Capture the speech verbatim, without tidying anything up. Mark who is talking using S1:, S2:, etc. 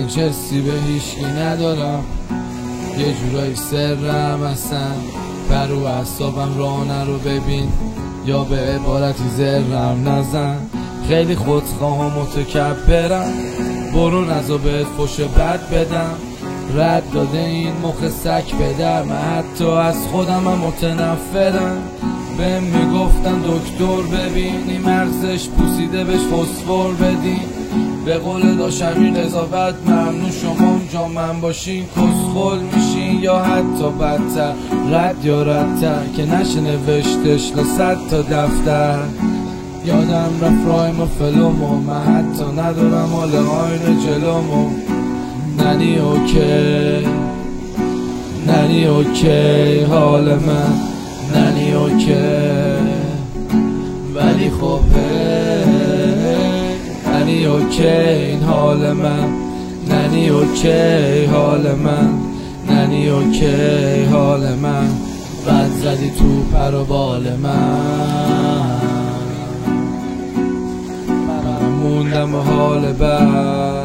S1: هیچ حسی به هیچکی ندارم، یه جورایی سرم هستن، پرو اعصابم راه نرو ببین یا به عبارتی زرم نزن. خیلی خودخواه و متکبرم، برو نزا بهت فوش بد بدم، رد داده این مخ سک بدم، حتی از خودم هم متنفرم. بهم میگفتن دکتر ببینی مغزش پوسیده بهش فسفر بدین، به قول داشمی قضاوت ممنون شما جا من باشین کسخل میشین یا حتی بدتر رد یا ردتر که نشه نوشتش لصد تا دفتر. یادم رفت رایم و فلومو، من حتی ندارم حال آین جلومو. ننی اوکی ننی اوکی حال من، ننی اوکی ولی خب ننی اوکی این حال من، ننی اوکی حال من، ننی اوکی حال من. بد زدی تو پر و بال من، من موندم حال بد.